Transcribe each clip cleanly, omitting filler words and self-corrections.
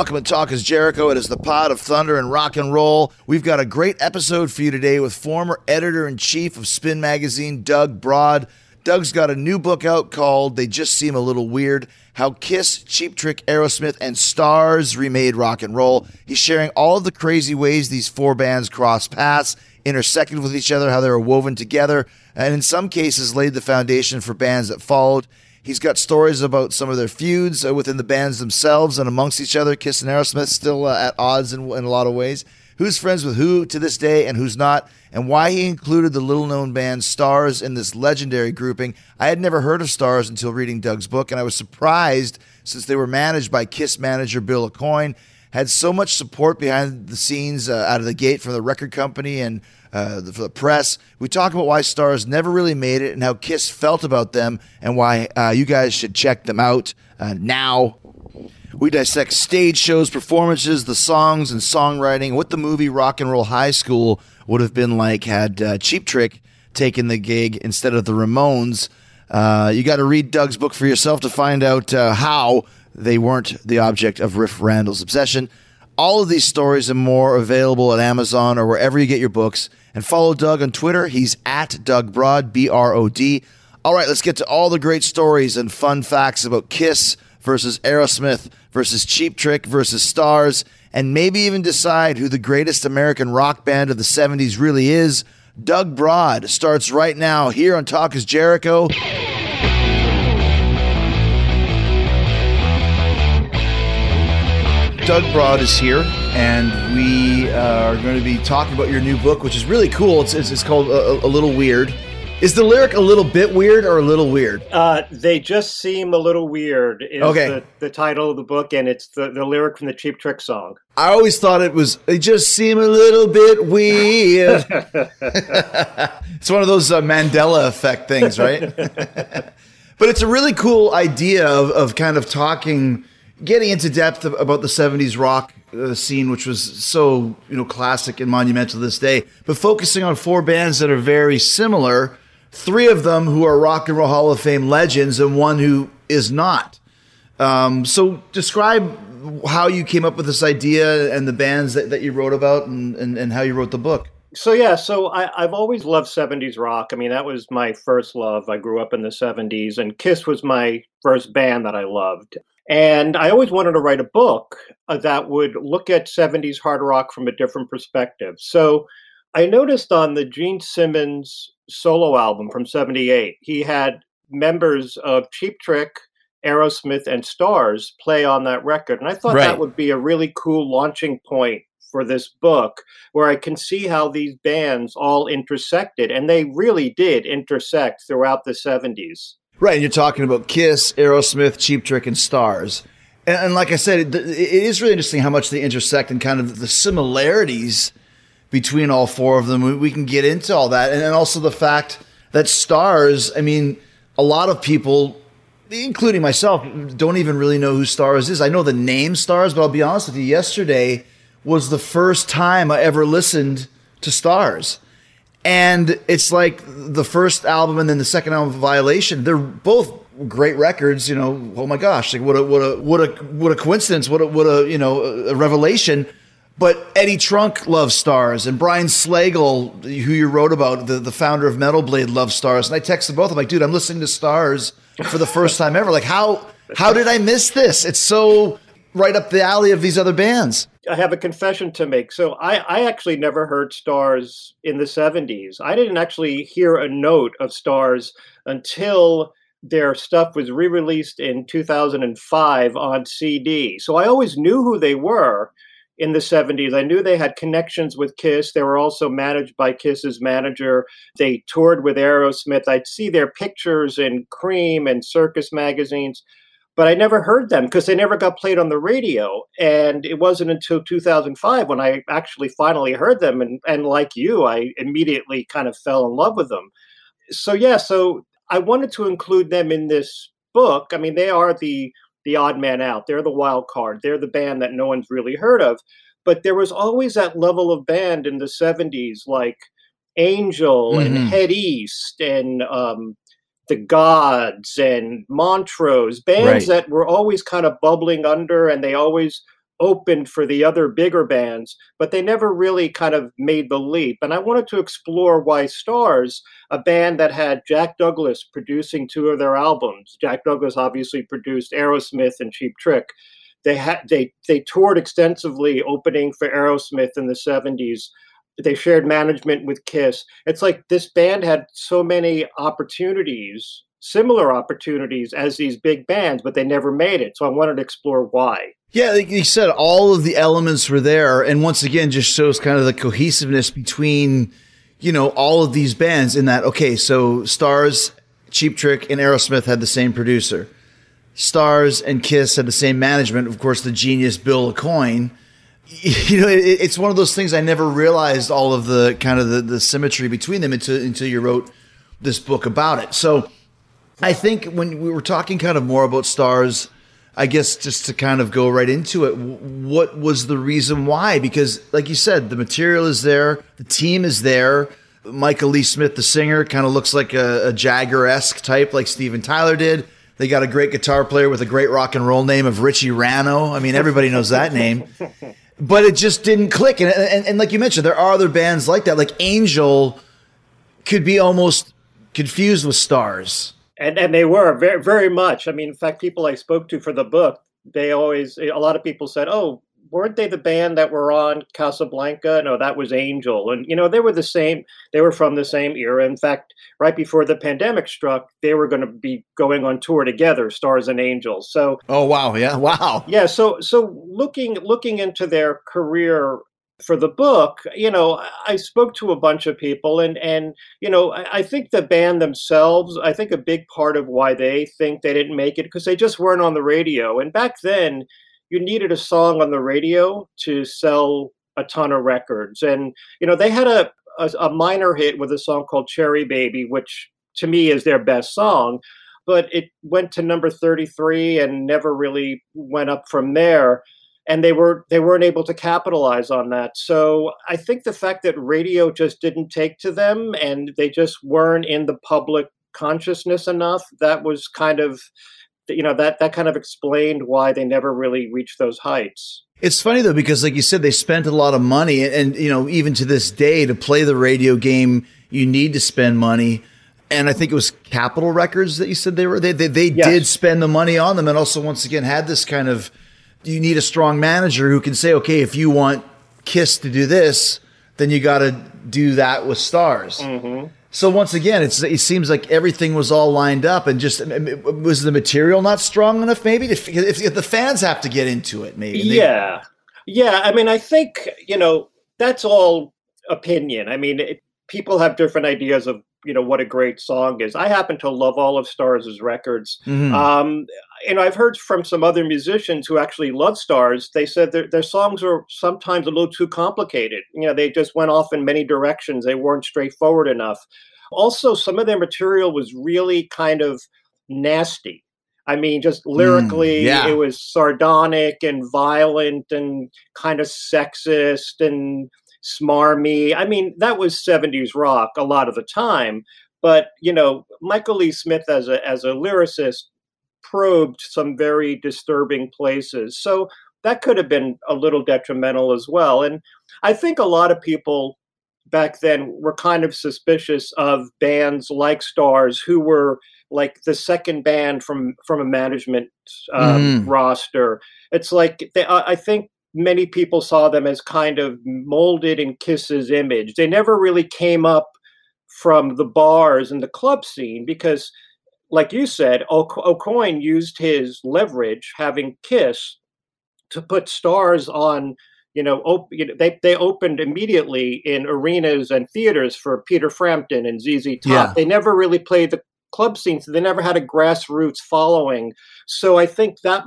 Welcome to Talk is Jericho. It is the pod of thunder and rock and roll. We've got a great episode for you today with former editor-in-chief of Spin Magazine, Doug Broad. Doug's got a new book out called They Just Seem a Little Weird, How Kiss, Cheap Trick, Aerosmith, and Stars Remade Rock and Roll. He's sharing all of the crazy ways these four bands crossed paths, intersected with each other, how they were woven together, and in some cases laid the foundation for bands that followed. He's got stories about some of their feuds within the bands themselves and amongst each other. Kiss and Aerosmith still at odds in a lot of ways. Who's friends with who to this day and who's not, and why he included the little-known band Stars in this legendary grouping. I had never heard of Stars until reading Doug's book, and I was surprised since they were managed by Kiss manager Bill Aucoin, had so much support behind the scenes out of the gate from the record company and for the press. We talk about why Stars never really made it and how Kiss felt about them and why you guys should check them out now. We dissect stage shows, performances, the songs and songwriting, what the movie Rock and Roll High School would have been like had Cheap Trick taken the gig instead of the Ramones. You got to read Doug's book for yourself to find out how they weren't the object of Riff Randall's obsession. All of these stories and more available at Amazon or wherever you get your books. And follow Doug on Twitter. He's at Doug Broad, B-R-O-D. All right, let's get to all the great stories and fun facts about Kiss versus Aerosmith versus Cheap Trick versus Stars, and maybe even decide who the greatest American rock band of the 70s really is. Doug Broad starts right now here on Talk is Jericho. Doug Broad is here, and we are going to be talking about your new book, which is really cool. It's called a Little Weird. Is the lyric a little bit weird or a little weird? They Just Seem a Little Weird is the title of the book, and it's the lyric from the Cheap Trick song. I always thought it was, they just seem a little bit weird. It's one of those Mandela effect things, right? But it's a really cool idea of kind of getting into depth about the 70s rock scene, which was so, classic and monumental to this day, but focusing on four bands that are very similar, three of them who are Rock and Roll Hall of Fame legends and one who is not. So describe how you came up with this idea and the bands that you wrote about and how you wrote the book. So I've always loved 70s rock. I mean, that was my first love. I grew up in the 70s, and Kiss was my first band that I loved. And I always wanted to write a book that would look at 70s hard rock from a different perspective. So I noticed on the Gene Simmons solo album from 78, he had members of Cheap Trick, Aerosmith, and Stars play on that record. And I thought that would be a really cool launching point for this book, where I can see how these bands all intersected. And they really did intersect throughout the 70s. Right, and you're talking about Kiss, Aerosmith, Cheap Trick, and Stars. And like I said, it is really interesting how much they intersect and kind of the similarities between all four of them. We can get into all that. And then also the fact that Stars, I mean, a lot of people, including myself, don't even really know who Stars is. I know the name Stars, but I'll be honest with you, yesterday was the first time I ever listened to Stars. And it's like the first album and then the second album, Violation. They're both great records. Oh my gosh! Like what a coincidence! What a revelation. But Eddie Trunk loves Stars, and Brian Slagle, who you wrote about, the founder of Metal Blade, loves Stars. And I texted both. I'm like, dude, I'm listening to Stars for the first time ever. Like, how did I miss this? It's so right up the alley of these other bands. I have a confession to make. So I actually never heard Stars in the 70s. I didn't actually hear a note of Stars until their stuff was re-released in 2005 on CD. So I always knew who they were in the 70s. I knew they had connections with Kiss. They were also managed by Kiss's manager. They toured with Aerosmith. I'd see their pictures in Cream and Circus magazines. But I never heard them because they never got played on the radio. And it wasn't until 2005 when I actually finally heard them. And like you, I immediately kind of fell in love with them. So I wanted to include them in this book. I mean, they are the odd man out. They're the wild card. They're the band that no one's really heard of. But there was always that level of band in the 70s, like Angel and Head East and the Gods and Montrose, bands that were always kind of bubbling under, and they always opened for the other bigger bands, but they never really kind of made the leap. And I wanted to explore why Stars, a band that had Jack Douglas producing two of their albums, Jack Douglas obviously produced Aerosmith and Cheap Trick. They toured extensively, opening for Aerosmith in the 70s. They shared management with Kiss. It's like this band had so many opportunities, similar opportunities as these big bands, but they never made it. So I wanted to explore why. Yeah, like you said, all of the elements were there. And once again, just shows kind of the cohesiveness between, all of these bands in that, okay, so Stars, Cheap Trick, and Aerosmith had the same producer. Stars and Kiss had the same management. Of course, the genius Bill Aucoin. It's one of those things I never realized all of the kind of the symmetry between them until you wrote this book about it. So I think when we were talking kind of more about Stars, I guess just to kind of go right into it, what was the reason why? Because like you said, the material is there, the team is there. Michael Lee Smith, the singer, kind of looks like a Jagger-esque type like Steven Tyler did. They got a great guitar player with a great rock and roll name of Richie Rano. I mean, everybody knows that name. But it just didn't click. And like you mentioned, there are other bands like that. Like Angel could be almost confused with Stars. And they were very, very much. I mean, in fact, people I spoke to for the book, a lot of people said, oh, weren't they the band that were on Casablanca? No, that was Angel. And, they were the same. They were from the same era. In fact, right before the pandemic struck, they were going to be going on tour together, Stars and Angels. So, oh, wow. Yeah. Wow. Yeah. So looking into their career for the book, I spoke to a bunch of people and I think the band themselves, I think a big part of why they think they didn't make it, because they just weren't on the radio. And back then, you needed a song on the radio to sell a ton of records. And, they had a minor hit with a song called Cherry Baby, which to me is their best song, but it went to number 33 and never really went up from there. And they weren't able to capitalize on that. So I think the fact that radio just didn't take to them and they just weren't in the public consciousness enough, that was kind of, that kind of explained why they never really reached those heights. It's funny though, because like you said, they spent a lot of money and, even to this day to play the radio game, you need to spend money. And I think it was Capitol Records that you said they yes. did spend the money on them. And also once again, had this kind of, you need a strong manager who can say, okay, if you want Kiss to do this, then you got to do that with Stars. Mm-hmm. So once again, it seems like everything was all lined up, and just was the material not strong enough? Maybe if the fans have to get into it, maybe. Yeah. I mean, I think that's all opinion. I mean, people have different ideas of what a great song is. I happen to love all of Stars' records. Mm-hmm. I've heard from some other musicians who actually love Stars. They said their songs are sometimes a little too complicated. They just went off in many directions. They weren't straightforward enough. Also, some of their material was really kind of nasty. I mean, just lyrically, It was sardonic and violent and kind of sexist and smarmy. I mean, that was 70s rock a lot of the time. But, Michael Lee Smith as a lyricist probed some very disturbing places. So that could have been a little detrimental as well. And I think a lot of people back then were kind of suspicious of bands like Stars, who were like the second band from a management roster. It's like, I think many people saw them as kind of molded in Kiss's image. They never really came up from the bars and the club scene because, like you said, Aucoin used his leverage, having Kiss, to put Stars on. They opened immediately in arenas and theaters for Peter Frampton and ZZ Top. Yeah. They never really played the club scene, so they never had a grassroots following. So I think that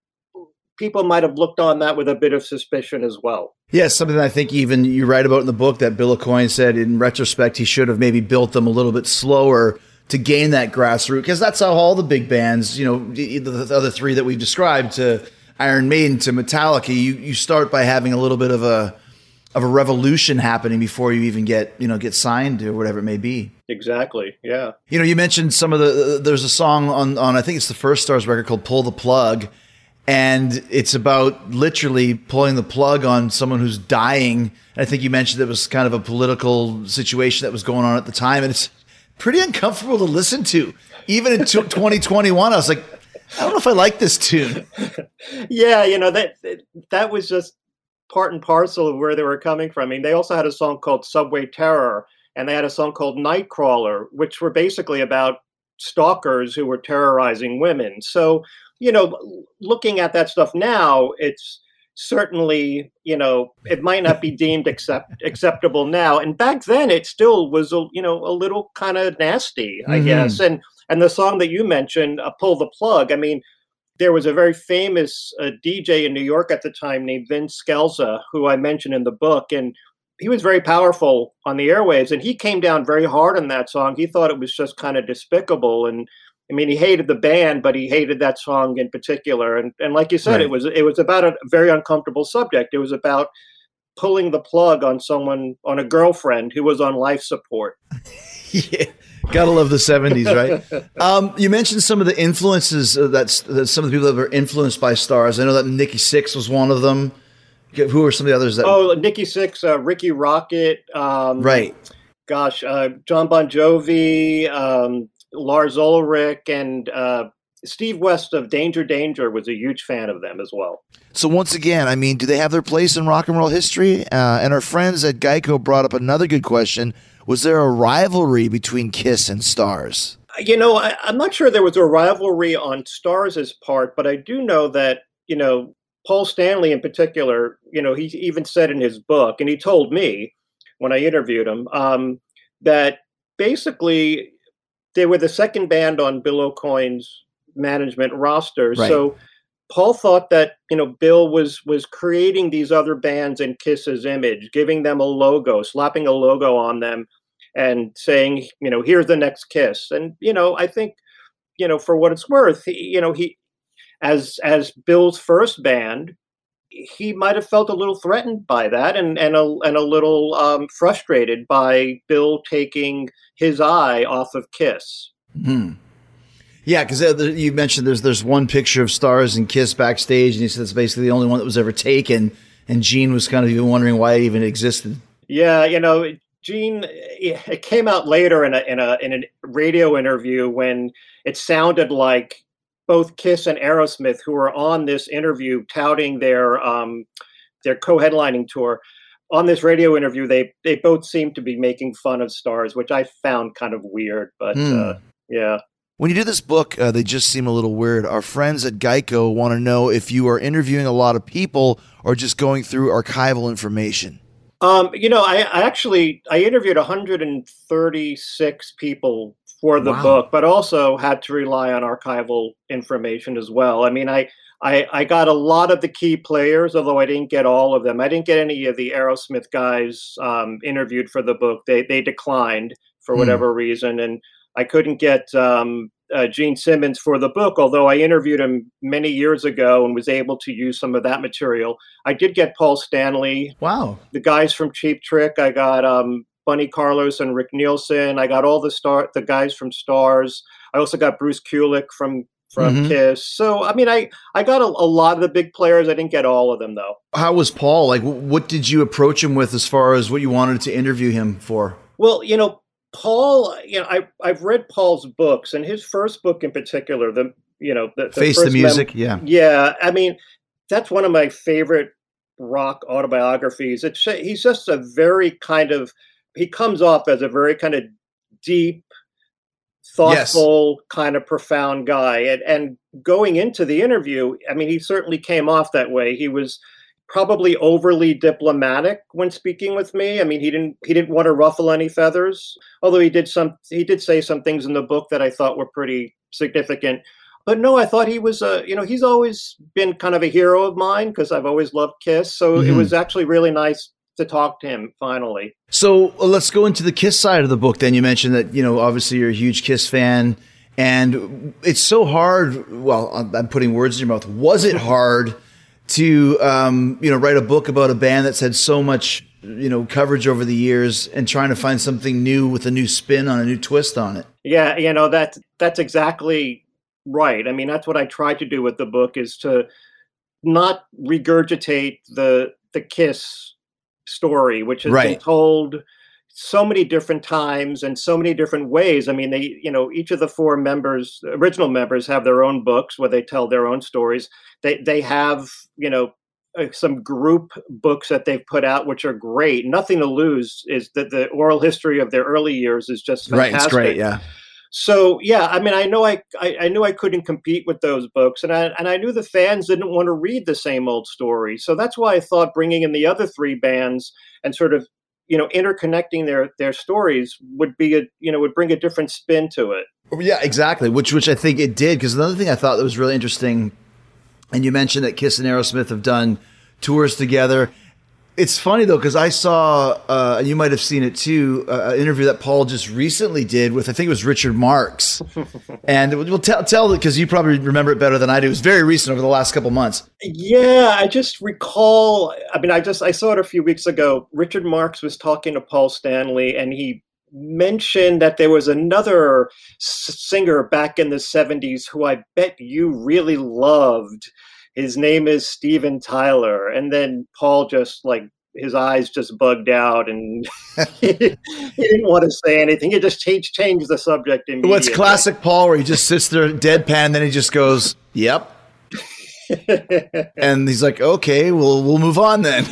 people might have looked on that with a bit of suspicion as well. Yeah, something I think even you write about in the book that Bill Aucoin said in retrospect he should have maybe built them a little bit slower to gain that grassroots, because that's how all the big bands, the other three that we've described, to Iron Maiden to Metallica, you start by having a little bit of a revolution happening before you even get signed or whatever it may be. Exactly. Yeah. You mentioned some of there's a song on I think it's the first Stars record called Pull the Plug. And it's about literally pulling the plug on someone who's dying. I think you mentioned it was kind of a political situation that was going on at the time. And it's pretty uncomfortable to listen to. Even in 2021, I was like, I don't know if I like this tune. Yeah, that was just part and parcel of where they were coming from. I mean, they also had a song called Subway Terror, and they had a song called Nightcrawler, which were basically about stalkers who were terrorizing women. So, looking at that stuff now, it's certainly, it might not be deemed acceptable now. And back then it still was, a little kind of nasty, I guess. And the song that you mentioned, Pull the Plug, I mean, there was a very famous DJ in New York at the time named Vince Scelza, who I mentioned in the book. And he was very powerful on the airwaves. And he came down very hard on that song. He thought it was just kind of despicable. And I mean, he hated the band, but he hated that song in particular. And like you said, Right. it was about a very uncomfortable subject. It was about pulling the plug on someone, on a girlfriend who was on life support. Yeah. Gotta love the 70s, right? You mentioned some of the influences that some of the people that were influenced by stars. I know that Nikki Sixx was one of them. Who are some of the others? Nikki Sixx, Ricky Rocket. Right. Gosh, John Bon Jovi, Lars Ulrich, and Steve West of Danger Danger was a huge fan of them as well. So once again, I mean, do they have their place in rock and roll history? And our friends at Geico brought up another good question. Was there a rivalry between Kiss and Stars? I'm not sure there was a rivalry on Stars' part, but I do know that, Paul Stanley in particular, he even said in his book, and he told me when I interviewed him, that basically they were the second band on Bill Aucoin's management roster. Right. So Paul thought that, Bill was creating these other bands in Kiss's image, giving them a logo, slapping a logo on them and saying, here's the next Kiss. And, I think, for what it's worth, he as Bill's first band, he might have felt a little threatened by that and a little frustrated by Bill taking his eye off of Kiss. Mm-hmm. Yeah, because you mentioned there's one picture of Stars and Kiss backstage, and he said it's basically the only one that was ever taken. And Gene was kind of even wondering why it even existed. Yeah, Gene, it came out later in a radio interview when it sounded like both Kiss and Aerosmith, who were on this interview touting their co-headlining tour, on this radio interview, they both seemed to be making fun of Stars, which I found kind of weird. But yeah. When you do this book, they just seem a little weird. Our friends at Geico want to know if you are interviewing a lot of people or just going through archival information. I interviewed 136 people for the book, but also had to rely on archival information as well. I mean, I got a lot of the key players, although I didn't get all of them. I didn't get any of the Aerosmith guys interviewed for the book. They declined for whatever reason, and I couldn't get Gene Simmons for the book, although I interviewed him many years ago and was able to use some of that material. I did get Paul Stanley. Wow. The guys from Cheap Trick. I got Bunny Carlos and Rick Nielsen. I got all the guys from Stars. I also got Bruce Kulick from Kiss. So, I mean, I got a lot of the big players. I didn't get all of them, though. How was Paul? Like, what did you approach him with as far as what you wanted to interview him for? Well, Paul, I've read Paul's books, and his first book in particular, the Face the Music, yeah. I mean, that's one of my favorite rock autobiographies. He's just a very he comes off as a very kind of deep, thoughtful, kind of profound guy. And going into the interview, I mean, he certainly came off that way. He was probably overly diplomatic when speaking with me. I mean, he didn't want to ruffle any feathers, although he did say some things in the book that I thought were pretty significant. But no, I thought he was he's always been kind of a hero of mine because I've always loved Kiss. So it was actually really nice to talk to him finally. So let's go into the Kiss side of the book. Then you mentioned that, obviously you're a huge Kiss fan, and it's so hard. Well, I'm putting words in your mouth. Was it hard to write a book about a band that's had so much coverage over the years and trying to find something new with a new spin on a new twist on it? Yeah, that's exactly right. I mean, that's what I tried to do with the book, is to not regurgitate the Kiss story, which has been Right. told so many different times and so many different ways. I mean, they, each of the four members, original members, have their own books where they tell their own stories. They have, some group books that they've put out, which are great. Nothing to Lose is that the oral history of their early years is just fantastic. Right. It's great. Yeah. So yeah, I mean, I know I knew I couldn't compete with those books, and I knew the fans didn't want to read the same old story. So that's why I thought bringing in the other three bands and sort of interconnecting their stories would bring a different spin to it. Yeah, exactly. Which I think it did, because another thing I thought that was really interesting, and you mentioned that Kiss and Aerosmith have done tours together. It's funny though, because I saw, and you might have seen it too, an interview that Paul just recently did with, I think it was Richard Marx, and we'll tell it because you probably remember it better than I do. It was very recent, over the last couple months. Yeah, I just recall. I mean, I saw it a few weeks ago. Richard Marx was talking to Paul Stanley, and he mentioned that there was another singer back in the 70s who I bet you really loved. His name is Steven Tyler. And then Paul just his eyes just bugged out, and he didn't want to say anything. He just changed the subject immediately. Well, it's classic Paul, where he just sits there deadpan, and then he just goes, "Yep." And he's like, "Okay, we'll move on then."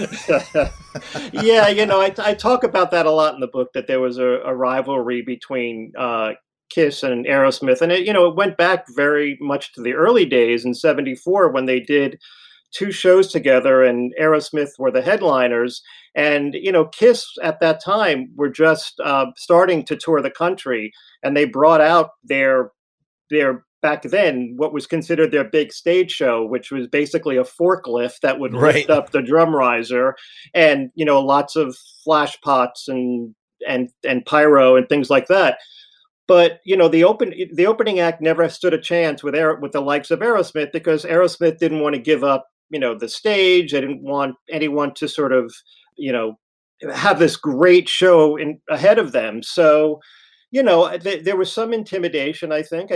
Yeah, I talk about that a lot in the book, that there was a rivalry between Kiss and Aerosmith, and it went back very much to the early days in '74 when they did two shows together, and Aerosmith were the headliners. And Kiss at that time were just starting to tour the country, and they brought out their back then what was considered their big stage show, which was basically a forklift that would lift up the drum riser, and lots of flash pots and pyro and things like that. But the opening act never stood a chance with the likes of Aerosmith, because Aerosmith didn't want to give up the stage. They didn't want anyone to sort of have this great show ahead of them. So there was some intimidation. I think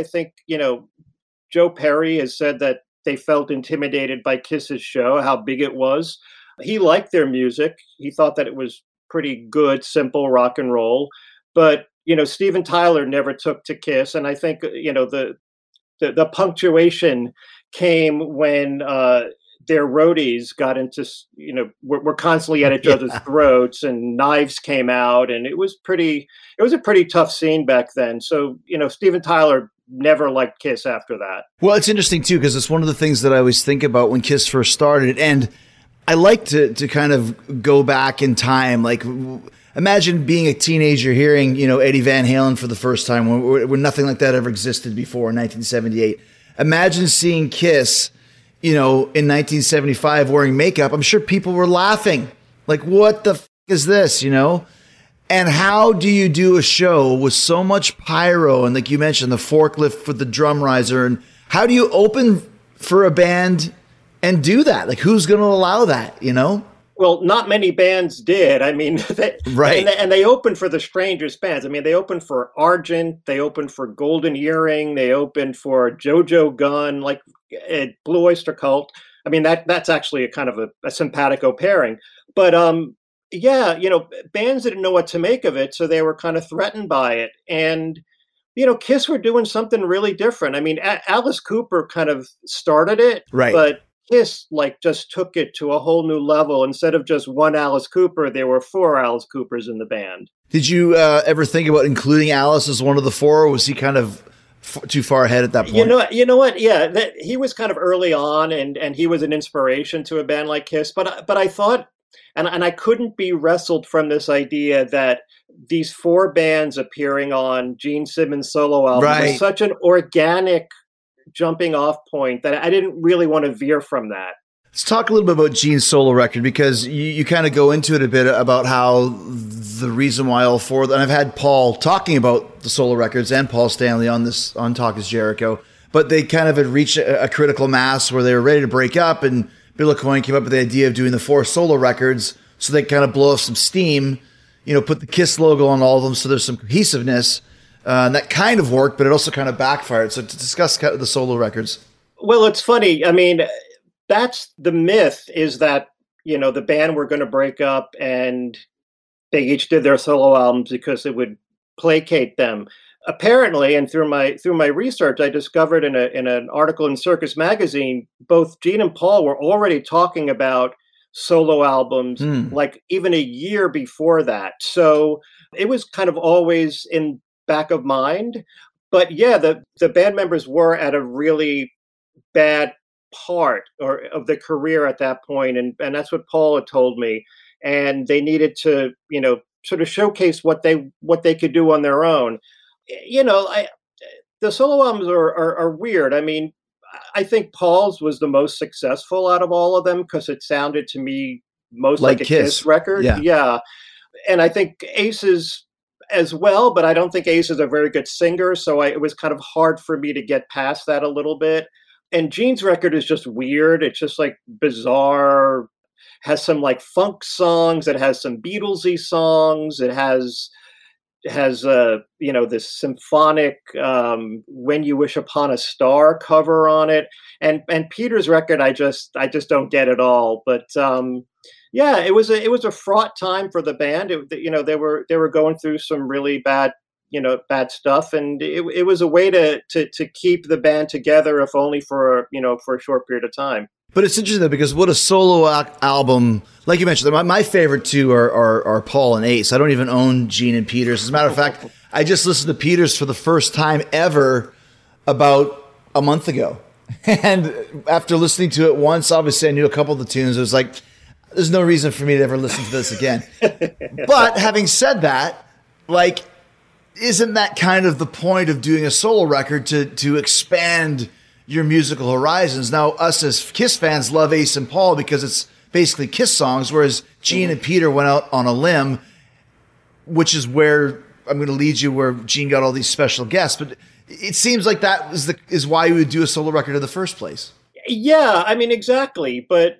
Joe Perry has said that they felt intimidated by Kiss's show, how big it was. He liked their music. He thought that it was pretty good, simple rock and roll. But Steven Tyler never took to Kiss, and I think the punctuation came when their roadies got into were constantly at each other's throats, and knives came out, and it was a pretty tough scene back then. So Steven Tyler never liked Kiss after that. Well, it's interesting too, because it's one of the things that I always think about when Kiss first started, and I like to kind of go back in time, like. Imagine being a teenager hearing, Eddie Van Halen for the first time when nothing like that ever existed before in 1978. Imagine seeing Kiss, in 1975 wearing makeup. I'm sure people were laughing. Like, what the f*** is this, And how do you do a show with so much pyro and, like you mentioned, the forklift for the drum riser? And how do you open for a band and do that? Like, who's going to allow that, Well, not many bands did. I mean, and they opened for the strangest bands. I mean, they opened for Argent, they opened for Golden Earring, they opened for Jojo Gunn, like Blue Oyster Cult. I mean, that's actually a kind of a simpatico pairing. But bands didn't know what to make of it, so they were kind of threatened by it. And Kiss were doing something really different. I mean, Alice Cooper kind of started it, right? But Kiss just took it to a whole new level. Instead of just one Alice Cooper, there were four Alice Coopers in the band. Did you ever think about including Alice as one of the four, or was he kind of too far ahead at that point? You know what? Yeah, he was kind of early on, and he was an inspiration to a band like Kiss. But I thought, and I couldn't be wrestled from this idea that these four bands appearing on Gene Simmons' solo album was such an organic jumping off point that I didn't really want to veer from that. Let's talk a little bit about Gene's solo record, because you kind of go into it a bit about how the reason why all four, and I've had Paul talking about the solo records and Paul Stanley on Talk is Jericho, but they kind of had reached a critical mass where they were ready to break up, and Bill Aucoin came up with the idea of doing the four solo records so they kind of blow off some steam, put the Kiss logo on all of them so there's some cohesiveness. And that kind of worked, but it also kind of backfired. So to discuss the solo records. Well, it's funny. I mean, that's the myth, is that, the band were going to break up and they each did their solo albums because it would placate them. Apparently, and through my research, I discovered in an article in Circus Magazine, both Gene and Paul were already talking about solo albums, like even a year before that. So it was kind of always in back of mind. But yeah, the band members were at a really bad part or of the career at that point, and that's what Paul had told me. And they needed to, sort of showcase what they could do on their own. I the solo albums are weird. I mean, I think Paul's was the most successful out of all of them because it sounded to me most like a Kiss record. Yeah. And I think Ace's as well, but I don't think Ace is a very good singer, so it was kind of hard for me to get past that a little bit. And Gene's record is just weird. It's just like bizarre, has some like funk songs, it has some Beatlesy songs, it has this symphonic "When You Wish Upon a Star" cover on it, and Peter's record I just don't get at all. But yeah, it was a fraught time for the band. They were going through some really bad stuff, and it was a way to keep the band together, if only for a short period of time. But it's interesting though, because what a solo album, like you mentioned, my favorite two are Paul and Ace. I don't even own Gene and Peters. As a matter of fact, I just listened to Peters for the first time ever about a month ago. And after listening to it once, obviously I knew a couple of the tunes. It was like, there's no reason for me to ever listen to this again. But having said that, like, isn't that kind of the point of doing a solo record, to expand your musical horizons? Now, us as Kiss fans love Ace and Paul because it's basically Kiss songs, whereas Gene and Peter went out on a limb, which is where I'm going to lead you, where Gene got all these special guests. But it seems like that is why you would do a solo record in the first place. Yeah, I mean, exactly. But,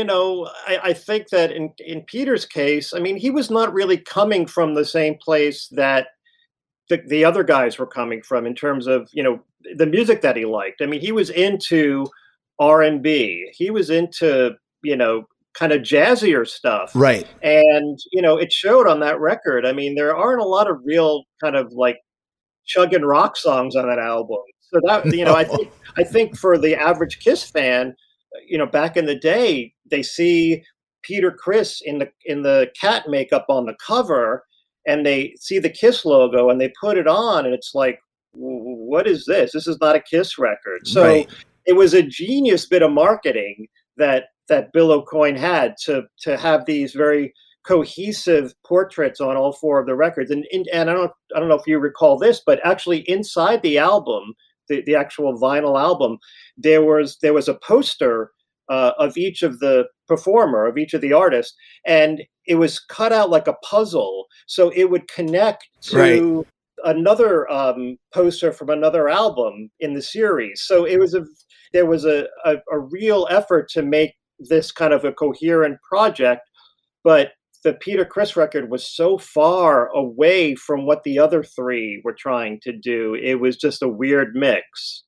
I think that in Peter's case, I mean, he was not really coming from the same place that the other guys were coming from in terms of, the music that he liked. I mean, he was into R&B. He was into, kind of jazzier stuff. Right. And, it showed on that record. I mean, there aren't a lot of real kind of like chugging rock songs on that album. So that, no. I think for the average Kiss fan, back in the day, they see Peter Criss in the cat makeup on the cover, and they see the Kiss logo and they put it on, and it's like, what is this? This is not a Kiss record. So right. It was a genius bit of marketing that Bill Aucoin had to have these very cohesive portraits on all four of the records. And I don't know if you recall this, but actually inside the album, the actual vinyl album, there was a poster of each of the performer, of each of the artists, and it was cut out like a puzzle, so it would connect to right. Another poster from another album in the series. So there was a real effort to make this kind of a coherent project, but the Peter Criss record was so far away from what the other three were trying to do. It was just a weird mix.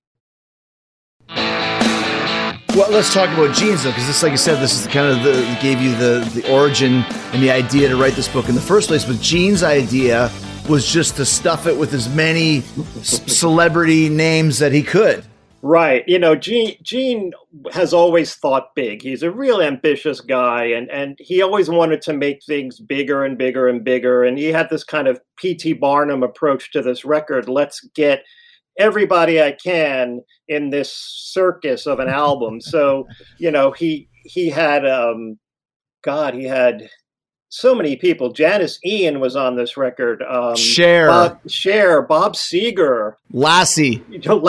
Well, let's talk about Gene's though, because this, like I said, this is kind of gave you the origin and the idea to write this book in the first place. But Gene's idea was just to stuff it with as many celebrity names that he could. Right. Gene has always thought big. He's a real ambitious guy, and he always wanted to make things bigger and bigger and bigger. And he had this kind of P.T. Barnum approach to this record. Let's get everybody I can in this circus of an album. So, he had, he had so many people. Janis Ian was on this record. Cher, Bob Seger, Lassie.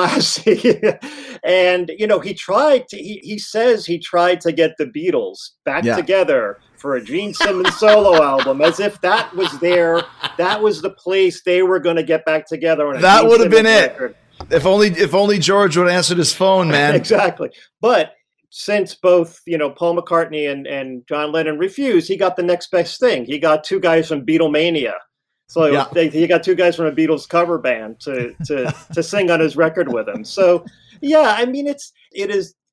And, he says he tried to get the Beatles back together for a Gene Simmons solo album, as if that was the place they were going to get back together. That would have been it. If only George would have answered his phone, man. Exactly. But since both, Paul McCartney and John Lennon refused, he got the next best thing. He got two guys from Beatlemania. So he got two guys from a Beatles cover band to sing on his record with him. So, yeah, I mean, it is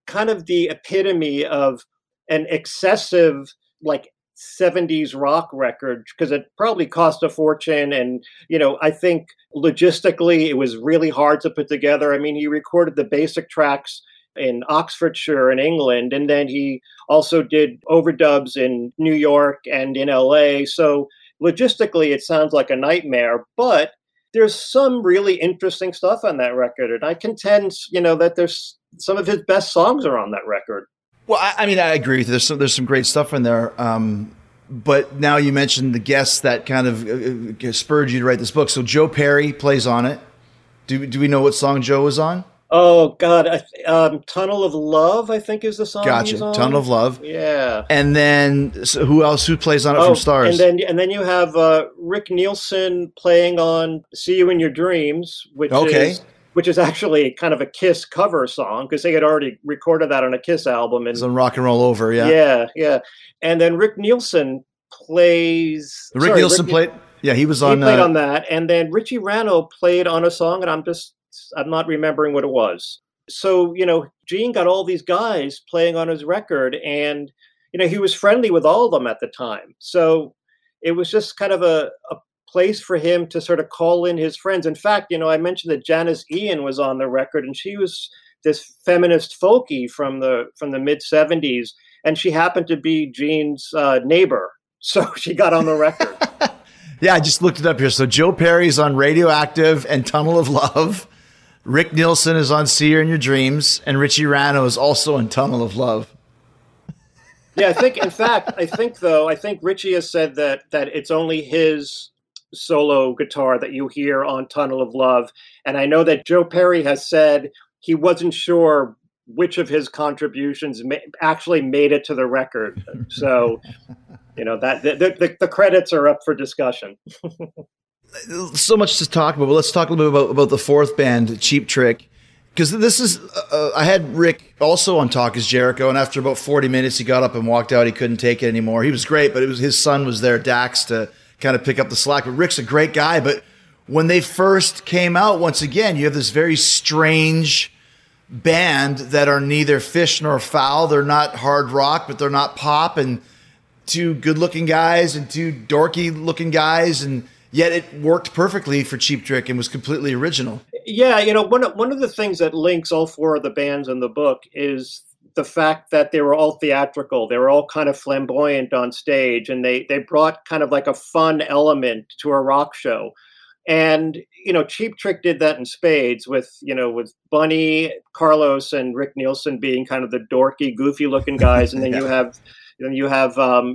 kind of the epitome of an excessive, like, 70s rock record, because it probably cost a fortune. And, I think logistically it was really hard to put together. I mean, he recorded the basic tracks in Oxfordshire in England, and then he also did overdubs in New York and in LA. So logistically, it sounds like a nightmare, but there's some really interesting stuff on that record. And I contend, that there's some of his best songs are on that record. Well, I mean, I agree with you. There's some great stuff in there. But now you mentioned the guests that kind of spurred you to write this book. So Joe Perry plays on it. Do we know what song Joe was on? Oh God, "Tunnel of Love" I think is the song. Gotcha, he's on. "Tunnel of Love." Yeah. And then who else? Who plays on it from Stars? And then you have Rick Nielsen playing on "See You in Your Dreams," which is actually kind of a Kiss cover song, because they had already recorded that on a Kiss album. And it's on Rock and Roll Over, yeah. And then Rick Nielsen plays. Rick Nielsen played. Yeah, he was on. He played on that, and then Richie Rano played on a song, and I'm not remembering what it was. So, Gene got all these guys playing on his record, and, he was friendly with all of them at the time. So it was just kind of a place for him to sort of call in his friends. In fact, I mentioned that Janis Ian was on the record, and she was this feminist folkie from the mid-70s, and she happened to be Gene's neighbor. So she got on the record. Yeah, I just looked it up here. So Joe Perry's on Radioactive and "Tunnel of Love." Rick Nielsen is on "See You in Your Dreams," and Richie Rano is also in "Tunnel of Love." Yeah, I think Richie has said that it's only his solo guitar that you hear on "Tunnel of Love." And I know that Joe Perry has said he wasn't sure which of his contributions actually made it to the record. So, that the credits are up for discussion. So much to talk about, but let's talk a little bit about the fourth band, Cheap Trick, because this is I had Rick also on Talk Is Jericho, and after about 40 minutes he got up and walked out. He couldn't take it anymore. He was great, but his son was there, Dax, to kind of pick up the slack. But Rick's a great guy. But when they first came out, once again, you have this very strange band that are neither fish nor fowl. They're not hard rock, but they're not pop, and two good-looking guys and two dorky-looking guys, and yet it worked perfectly for Cheap Trick and was completely original. Yeah, one of the things that links all four of the bands in the book is the fact that they were all theatrical. They were all kind of flamboyant on stage, and they brought kind of like a fun element to a rock show. And, Cheap Trick did that in spades with Bunny, Carlos, and Rick Nielsen being kind of the dorky, goofy looking guys. And then you have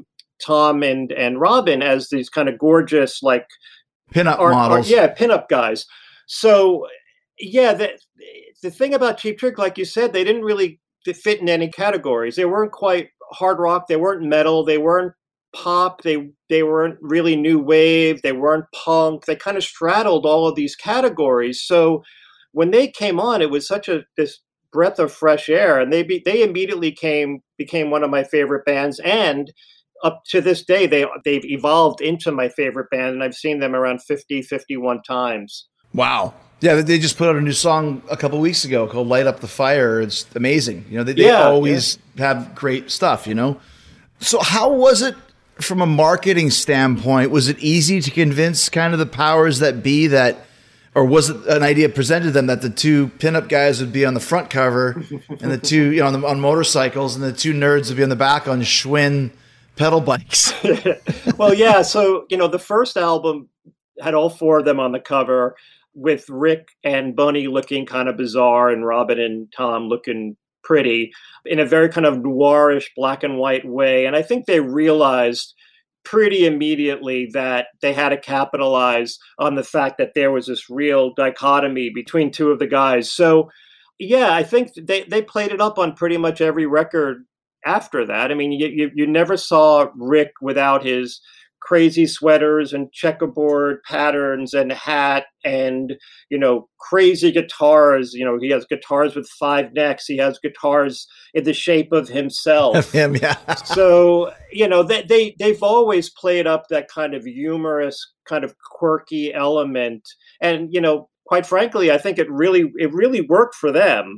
Tom and Robin as these kind of gorgeous, like, pinup models. Pinup guys. So, yeah, the thing about Cheap Trick, like you said, they didn't really fit in any categories. They weren't quite hard rock. They weren't metal. They weren't pop. They weren't really new wave. They weren't punk. They kind of straddled all of these categories. So when they came on, it was such this breath of fresh air, and they immediately became one of my favorite bands. And up to this day, they've evolved into my favorite band, and I've seen them around 51 times. Wow. Yeah, they just put out a new song a couple weeks ago called "Light Up the Fire." It's amazing. They always have great stuff, So how was it from a marketing standpoint? Was it easy to convince kind of the powers that be or was it an idea presented to them that the two pinup guys would be on the front cover and the two, on motorcycles, and the two nerds would be on the back on Schwinn pedal bikes? Well, yeah. So, the first album had all four of them on the cover, with Rick and Bunny looking kind of bizarre and Robin and Tom looking pretty in a very kind of noirish black and white way. And I think they realized pretty immediately that they had to capitalize on the fact that there was this real dichotomy between two of the guys. So, yeah, I think they played it up on pretty much every record after that. I mean, you never saw Rick without his crazy sweaters and checkerboard patterns and hat and, crazy guitars. He has guitars with 5 necks. He has guitars in the shape of himself. Of him, yeah. So, they've always played up that kind of humorous, kind of quirky element. And, quite frankly, I think it really worked for them.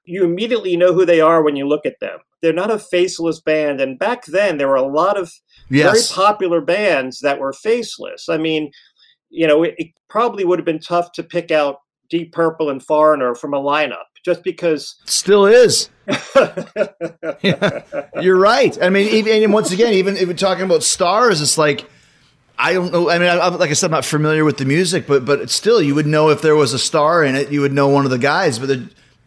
you immediately know who they are when you look at them. They're not a faceless band. And back then, there were a lot of very popular bands that were faceless. I mean, it probably would have been tough to pick out Deep Purple and Foreigner from a lineup just because. Still is. Yeah, you're right. I mean, even once again, even if we're talking about stars, it's like, I don't know. I mean, like I said, I'm not familiar with the music, but still, you would know if there was a star in it. You would know one of the guys, but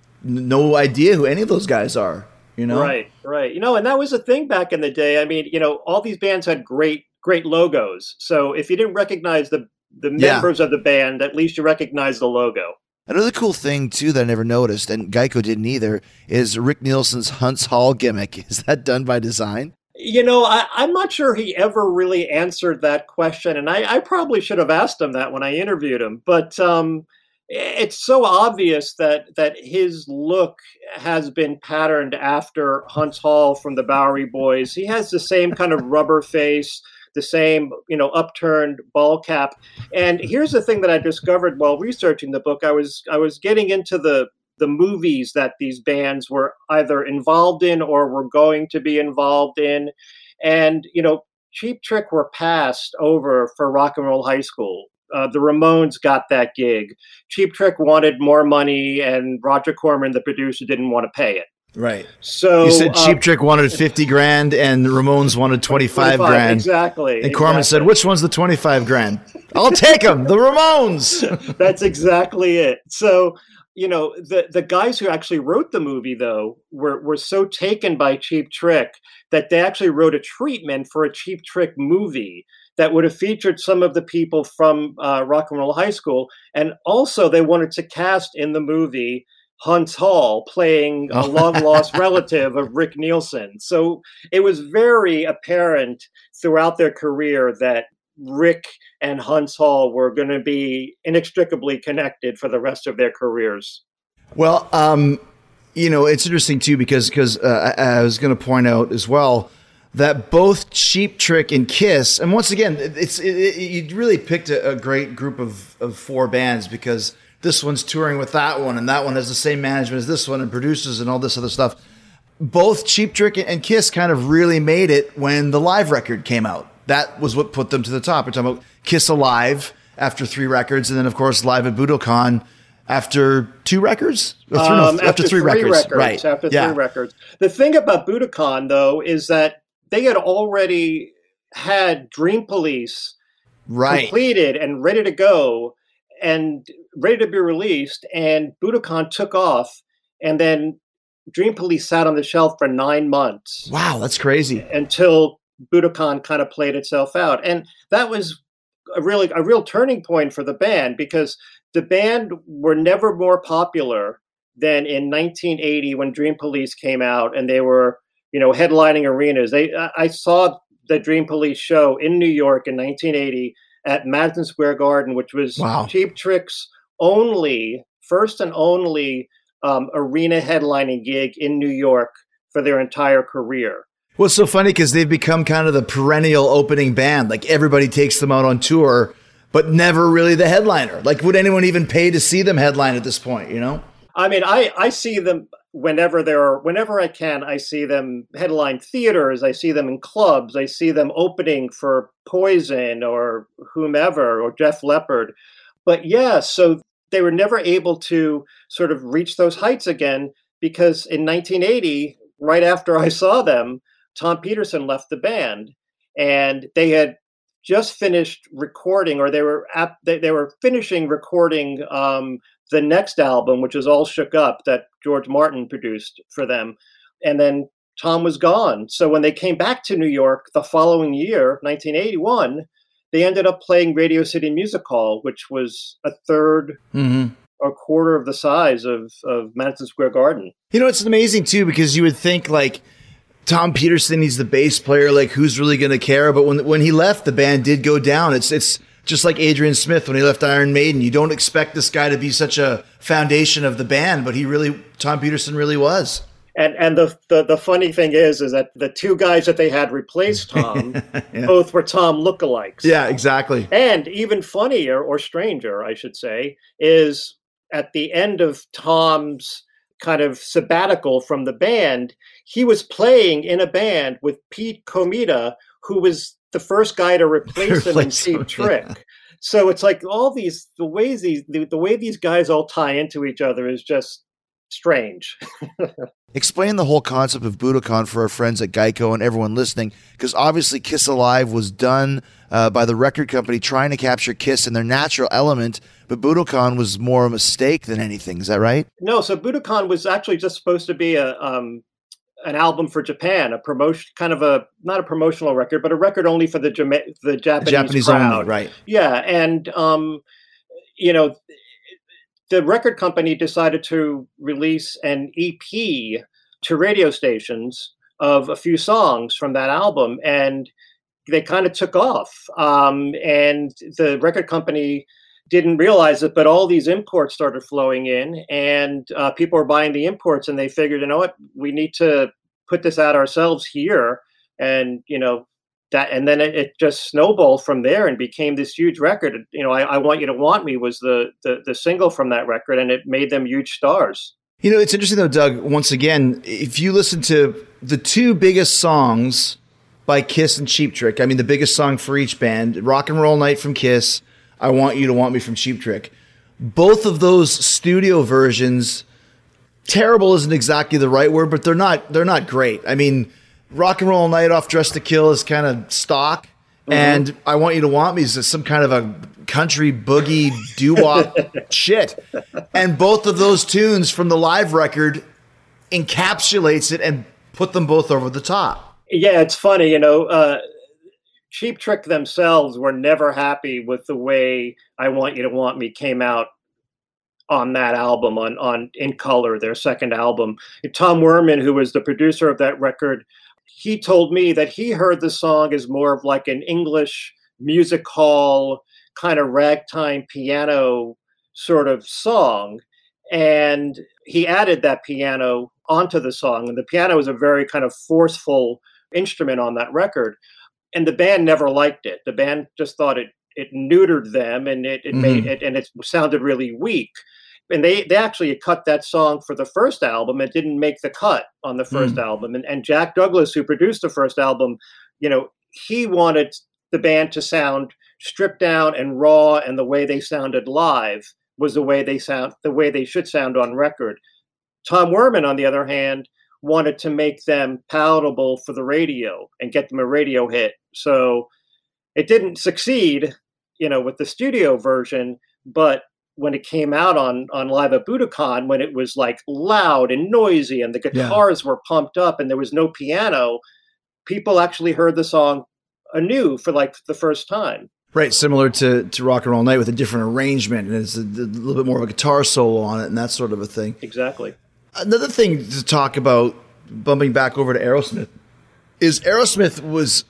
no idea who any of those guys are. Right. And that was a thing back in the day. I mean, all these bands had great logos. So if you didn't recognize the members of the band, at least you recognize the logo. Another cool thing, too, that I never noticed, and Geico didn't either, is Rick Nielsen's Hunts Hall gimmick. Is that done by design? I'm not sure he ever really answered that question, and I probably should have asked him that when I interviewed him. But it's so obvious that his look has been patterned after Hunts Hall from the Bowery Boys. He has the same kind of rubber face, the same, upturned ball cap. And here's the thing that I discovered while researching the book. I was getting into the movies that these bands were either involved in or were going to be involved in. And, Cheap Trick were passed over for Rock and Roll High School. The Ramones got that gig. Cheap Trick wanted more money, and Roger Corman, the producer, didn't want to pay it. Right. So you said Cheap Trick wanted 50 grand and the Ramones wanted 25 grand. Exactly. And Corman said, which one's the 25 grand? I'll take them. The Ramones. That's exactly it. So, the guys who actually wrote the movie, though, were so taken by Cheap Trick that they actually wrote a treatment for a Cheap Trick movie that would have featured some of the people from Rock and Roll High School. And also they wanted to cast in the movie Hunts Hall playing a long-lost relative of Rick Nielsen. So it was very apparent throughout their career that Rick and Hunts Hall were going to be inextricably connected for the rest of their careers. Well, it's interesting too because I was going to point out as well that both Cheap Trick and Kiss, and once again, you really picked a great group of four bands because this one's touring with that one, and that one has the same management as this one and producers and all this other stuff. Both Cheap Trick and Kiss kind of really made it when the live record came out. That was what put them to the top. We're talking about Kiss Alive after 3 records, and then, of course, Live at Budokan after 2 records? After 3 records. Right. After 3 records. The thing about Budokan, though, is that they had already had Dream Police completed and ready to go and ready to be released, and Budokan took off, and then Dream Police sat on the shelf for 9 months. Wow, that's crazy. Until Budokan kind of played itself out. And that was a real turning point for the band because the band were never more popular than in 1980 when Dream Police came out and they were, headlining arenas. I saw the Dream Police show in New York in 1980 at Madison Square Garden, which was Cheap Trick's first and only arena headlining gig in New York for their entire career. Well, it's so funny because they've become kind of the perennial opening band. Like everybody takes them out on tour, but never really the headliner. Like would anyone even pay to see them headline at this point, I mean, I see them whenever I can. I see them headline theaters. I see them in clubs. I see them opening for Poison or whomever or Def Leppard. But yeah, so they were never able to sort of reach those heights again because in 1980, right after I saw them, Tom Peterson left the band, and they had just finished recording, or they were finishing recording the next album, which is All Shook Up, that George Martin produced for them. And then Tom was gone. So when they came back to New York the following year, 1981, they ended up playing Radio City Music Hall, which was a third or quarter of the size of Madison Square Garden. It's amazing too, because you would think like Tom Peterson, he's the bass player, like who's really going to care? But when he left, the band did go down. It's just like Adrian Smith when he left Iron Maiden. You don't expect this guy to be such a foundation of the band, but Tom Peterson really was. And the funny thing is that the 2 guys that they had replace Tom, both were Tom lookalikes. Yeah, exactly. And even funnier or stranger, I should say, is at the end of Tom's kind of sabbatical from the band, he was playing in a band with Pete Comita, who was the first guy to replace him in Cheap Trick. Yeah. So it's like all these the way these guys all tie into each other is just strange. Explain the whole concept of Budokan for our friends at Geico and everyone listening, because obviously Kiss Alive was done by the record company trying to capture Kiss in their natural element, but Budokan was more a mistake than anything. Is that right? No, so Budokan was actually just supposed to be an album for Japan, a promotion, kind of not a promotional record, but a record only for the Japanese crowd. Only, right? Yeah, and the record company decided to release an EP to radio stations of a few songs from that album, and they kind of took off. And the record company didn't realize it, but all these imports started flowing in, and people were buying the imports, and they figured, you know what, we need to put this out ourselves here, and and then it just snowballed from there and became this huge record. I Want You to Want Me was the single from that record, and it made them huge stars. It's interesting though, Doug, once again, if you listen to the two biggest songs by Kiss and Cheap Trick, I mean, the biggest song for each band, Rock and Roll Night from Kiss, I Want You to Want Me from Cheap Trick, both of those studio versions, terrible isn't exactly the right word, but they're not great. I mean, Rock and Roll Night off Dressed to Kill is kind of stock, and I Want You to Want Me is some kind of a country boogie doo-wop shit. And both of those tunes from the live record encapsulates it and put them both over the top. Yeah, it's funny, Cheap Trick themselves were never happy with the way I Want You to Want Me came out on that album, on In Color, their second album. Tom Werman, who was the producer of that record, he told me that he heard the song as more of like an English music hall kind of ragtime piano sort of song. And he added that piano onto the song. And the piano is a very kind of forceful instrument on that record. And the band never liked it. The band just thought it neutered them, and it made it, and it sounded really weak. And they actually cut that song for the first album. It didn't make the cut on the first album. And Jack Douglas, who produced the first album, he wanted the band to sound stripped down and raw, and the way they sounded live was the way they should sound on record. Tom Werman, on the other hand, wanted to make them palatable for the radio and get them a radio hit. So it didn't succeed, with the studio version, but when it came out on Live at Budokan, when it was like loud and noisy and the guitars were pumped up and there was no piano, people actually heard the song anew for like the first time. Right, similar to Rock and Roll Night with a different arrangement, and it's a little bit more of a guitar solo on it and that sort of a thing. Exactly. Another thing to talk about, bumping back over to Aerosmith, is Aerosmith was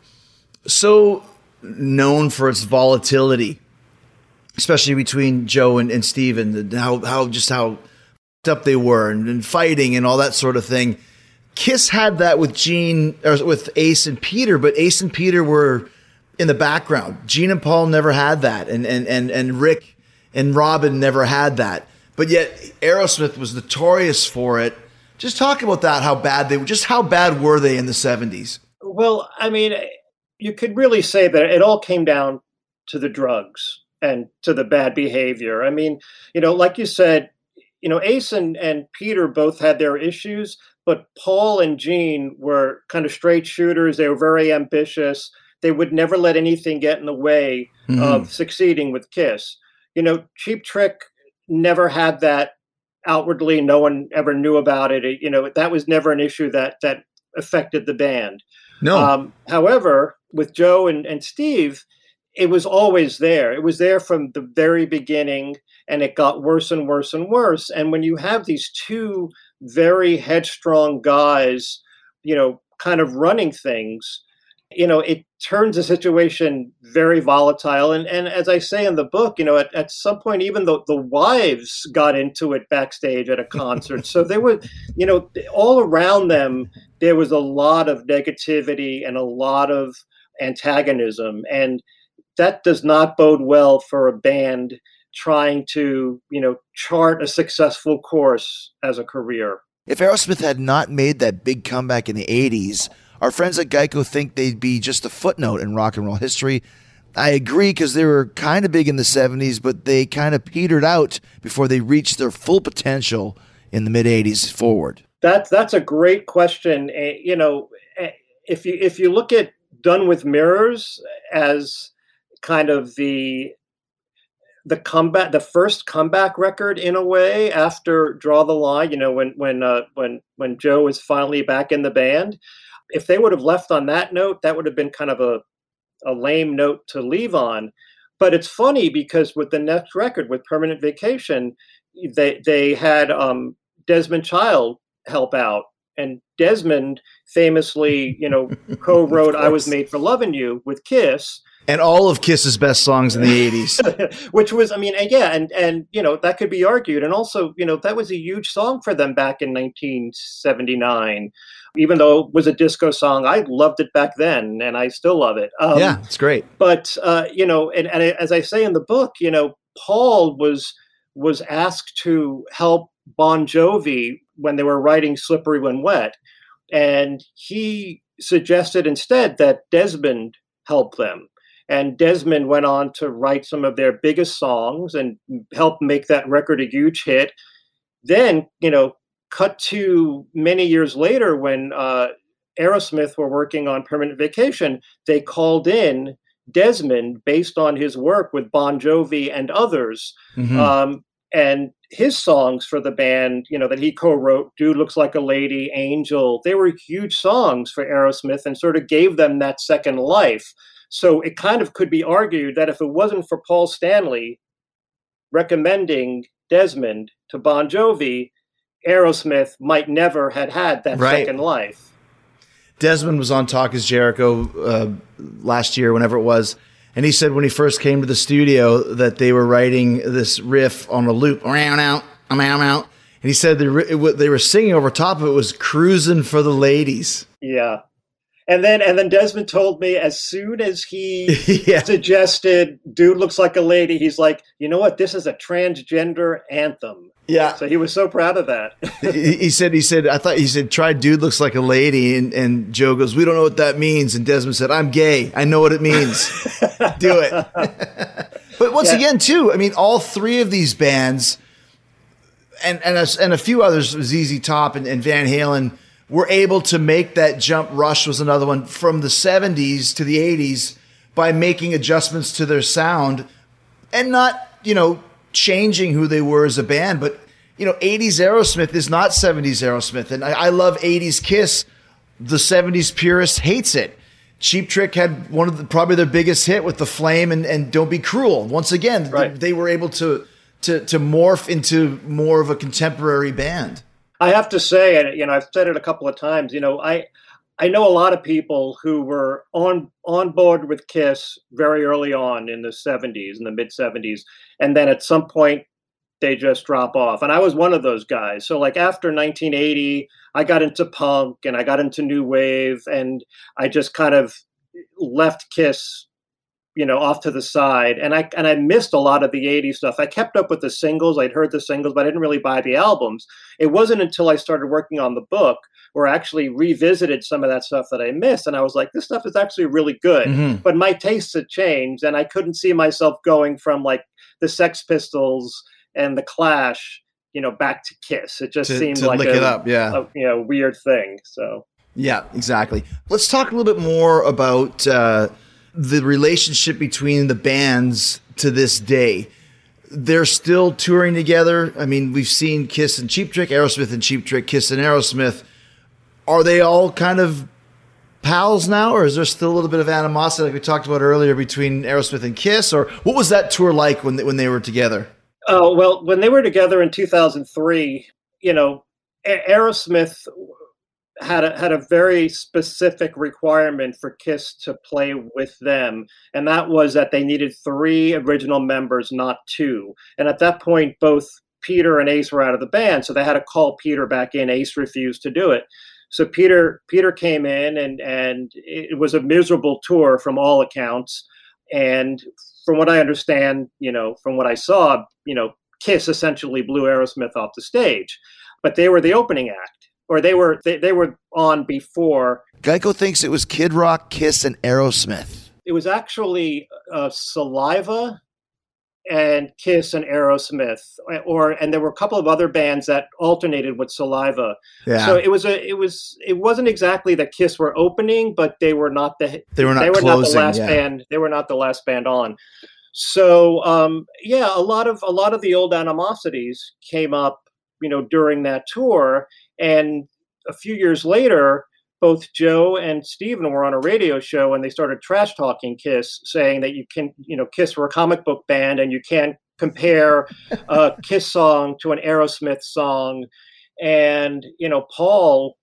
so known for its volatility, especially between Joe and Steve, and how f***ed up they were and fighting and all that sort of thing. Kiss had that with with Ace and Peter, but Ace and Peter were in the background. Gene and Paul never had that, and Rick and Robin never had that. But yet Aerosmith was notorious for it. Just talk about that, how bad were they in the 70s? Well, I mean, you could really say that it all came down to the drugs and to the bad behavior. I mean, like you said, Ace and Peter both had their issues, but Paul and Gene were kind of straight shooters. They were very ambitious. They would never let anything get in the way of succeeding with Kiss. Cheap Trick never had that outwardly. No one ever knew about it. That was never an issue that affected the band. No. However, with Joe and Steve, it was always there. It was there from the very beginning, and it got worse and worse and worse. And when you have these two very headstrong guys, kind of running things, it turns the situation very volatile. And as I say in the book, at some point, even the wives got into it backstage at a concert. So there was, all around them, there was a lot of negativity and a lot of antagonism. And that does not bode well for a band trying to, chart a successful course as a career. If Aerosmith had not made that big comeback in the 80s, our friends at Geico think they'd be just a footnote in rock and roll history. I agree, because they were kind of big in the 70s, but they kind of petered out before they reached their full potential in the mid-80s forward. That's a great question. If you look at Done with Mirrors as kind of the comeback, the first comeback record in a way after Draw the Line, when Joe was finally back in the band, if they would have left on that note, that would have been kind of a lame note to leave on. But it's funny because with the next record, with Permanent Vacation, they had Desmond Child help out. And Desmond famously, co-wrote I Was Made for Loving You with Kiss. And all of Kiss's best songs in the 80s. Which was, and that could be argued. And also, that was a huge song for them back in 1979. Even though it was a disco song, I loved it back then, and I still love it. Yeah, it's great. But, and as I say in the book, Paul was asked to help Bon Jovi when they were writing Slippery When Wet. And he suggested instead that Desmond help them. And Desmond went on to write some of their biggest songs and help make that record a huge hit. Then, cut to many years later when Aerosmith were working on Permanent Vacation, they called in Desmond based on his work with Bon Jovi and others. Mm-hmm. And his songs for the band, that he co-wrote, Dude Looks Like a Lady, Angel, they were huge songs for Aerosmith and sort of gave them that second life. So it kind of could be argued that if it wasn't for Paul Stanley recommending Desmond to Bon Jovi, Aerosmith might never had that second life. Desmond was on Talk Is Jericho last year, whenever it was, and he said when he first came to the studio that they were writing this riff on a loop, around out, I'm out. And he said they were singing over top of it was Cruising for the Ladies. Yeah. And then Desmond told me as soon as he suggested Dude Looks Like a Lady, he's like, you know what? This is a transgender anthem. Yeah. So he was so proud of that. he said, try Dude Looks Like a Lady. And Joe goes, we don't know what that means. And Desmond said, I'm gay. I know what it means. Do it. But once again, too, I mean, all three of these bands and a few others, ZZ Top and Van Halen, were able to make that jump. Rush was another one from the 70s to the 80s by making adjustments to their sound and not, changing who they were as a band. But, 80s Aerosmith is not 70s Aerosmith. And I love 80s Kiss. The 70s purist hates it. Cheap Trick had one of probably their biggest hit with The Flame and Don't Be Cruel. Once again, they were able to morph into more of a contemporary band. I have to say, and I've said it a couple of times, I know a lot of people who were on board with Kiss very early on in the 70s, in the mid 70s, and then at some point they just drop off. And I was one of those guys. So like after 1980, I got into punk and I got into new wave, and I just kind of left Kiss off to the side. And I missed a lot of the 80s stuff. I kept up with the singles. I'd heard the singles, but I didn't really buy the albums. It wasn't until I started working on the book where I actually revisited some of that stuff that I missed. And I was like, this stuff is actually really good. Mm-hmm. But my tastes had changed, and I couldn't see myself going from like the Sex Pistols and the Clash, back to Kiss. It just seemed like a weird thing. So yeah, exactly. Let's talk a little bit more about the relationship between the bands to this day. They're still touring together. I mean, we've seen Kiss and Cheap Trick, Aerosmith and Cheap Trick, Kiss and Aerosmith. Are they all kind of pals now, or is there still a little bit of animosity like we talked about earlier between Aerosmith and Kiss? Or what was that tour like when they were together? Oh, well, when they were together in 2003, Aerosmith had a very specific requirement for Kiss to play with them, and that was that they needed 3 original members, not 2. And at that point, both Peter and Ace were out of the band, so they had to call Peter back in. Ace refused to do it. So Peter came in, and it was a miserable tour from all accounts. And from what I understand, from what I saw, Kiss essentially blew Aerosmith off the stage, but they were the opening act, or they were on before. Geico thinks it was Kid Rock, Kiss, and Aerosmith. It was actually Saliva and Kiss and Aerosmith, and there were a couple of other bands that alternated with Saliva. Yeah. So it wasn't exactly that Kiss were opening, but they were not the last band. They were not the last band on. So a lot of the old animosities came up, during that tour, and a few years later, both Joe and Steven were on a radio show, and they started trash talking Kiss, saying that Kiss were a comic book band and you can't compare a Kiss song to an Aerosmith song. And, Paul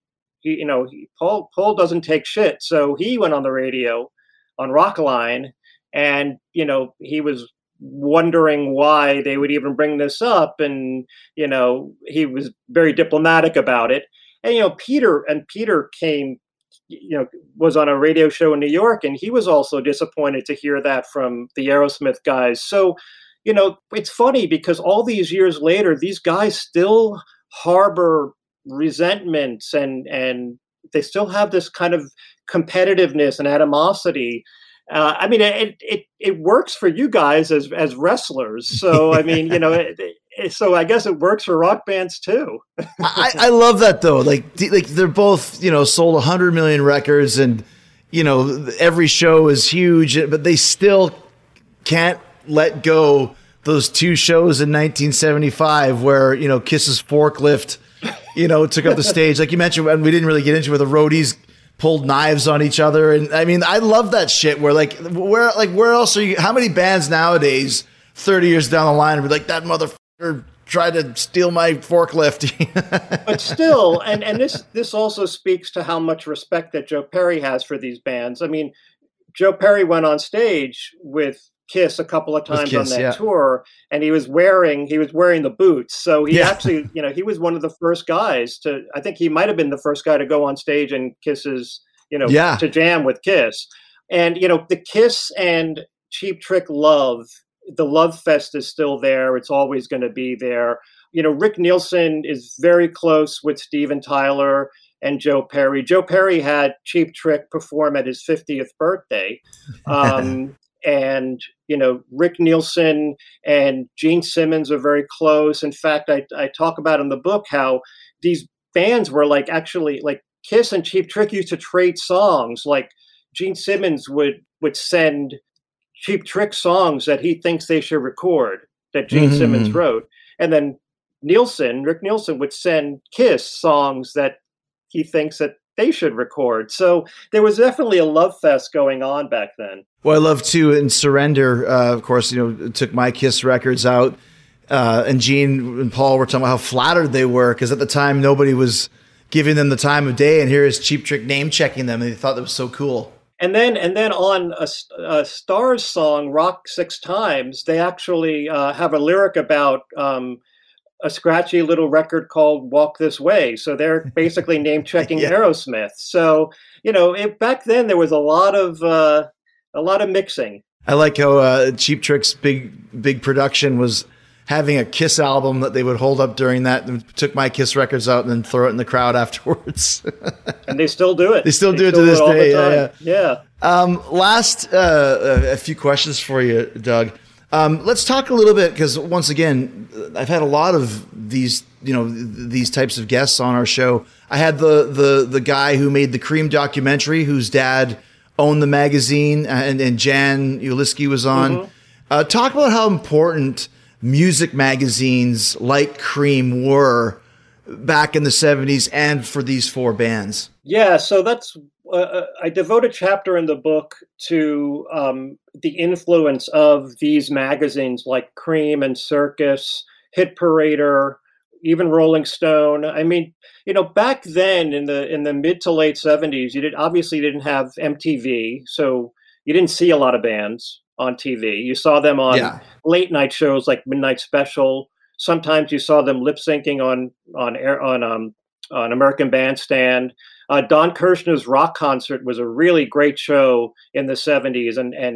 doesn't take shit. So he went on the radio on Rockline, and, he was wondering why they would even bring this up. And, he was very diplomatic about it. And, Peter came, was on a radio show in New York, and he was also disappointed to hear that from the Aerosmith guys. So, it's funny because all these years later, these guys still harbor resentments, and they still have this kind of competitiveness and animosity. It works for you guys as wrestlers. So, so I guess it works for rock bands too. I love that though. Like they're both, sold 100 million records, and, every show is huge, but they still can't let go those two shows in 1975 where, Kiss's Forklift, took up the stage. Like you mentioned, and we didn't really get into where the roadies pulled knives on each other. And I love that shit where where else are you? How many bands nowadays, 30 years down the line, would be like, that motherfucker tried to steal my forklift? But still, and this also speaks to how much respect that Joe Perry has for these bands. Joe Perry went on stage with Kiss a couple of times on that tour, and he was wearing the boots. So he actually, he was one of the first guys I think he might have been the first guy to go on stage and Kiss's, to jam with Kiss. And, the Kiss and Cheap Trick love, the love fest is still there. It's always going to be there. Rick Nielsen is very close with Steven Tyler and Joe Perry. Joe Perry had Cheap Trick perform at his 50th birthday. And, Rick Nielsen and Gene Simmons are very close. In fact, I talk about in the book how these bands were actually Kiss and Cheap Trick used to trade songs. Like Gene Simmons would send Cheap Trick songs that he thinks they should record that Gene Simmons wrote. And then Rick Nielsen would send Kiss songs that he thinks that they should record. So there was definitely a love fest going on back then. Well, I love too, in Surrender, of course, took my Kiss records out, and Gene and Paul were talking about how flattered they were because at the time nobody was giving them the time of day, and here is Cheap Trick name checking them, and they thought that was so cool. And then on a Stars song, Rock Six Times, they actually have a lyric about a scratchy little record called Walk This Way. So they're basically name checking Aerosmith. So, back then there was a lot of mixing. I like how Cheap Trick's big production was having a Kiss album that they would hold up during that, and took my Kiss records out and then throw it in the crowd afterwards. And they still do it. They still do it to this day. Yeah. Last, a few questions for you, Doug. Let's talk a little bit, because once again, I've had a lot of these types of guests on our show. I had the guy who made the Cream documentary, whose dad owned the magazine, and Jan Uliski was on. Talk about how important music magazines like Cream were back in the 70s and for these four bands. Yeah, so that's I devote a chapter in the book to the influence of these magazines like Cream and Circus, Hit Parader, even Rolling Stone. Back then in the mid to late 70s, you obviously didn't have MTV, so you didn't see a lot of bands on TV. You saw them on late night shows like Midnight Special. Sometimes you saw them lip syncing on American Bandstand. Don Kirshner's Rock Concert was a really great show in the 70s, and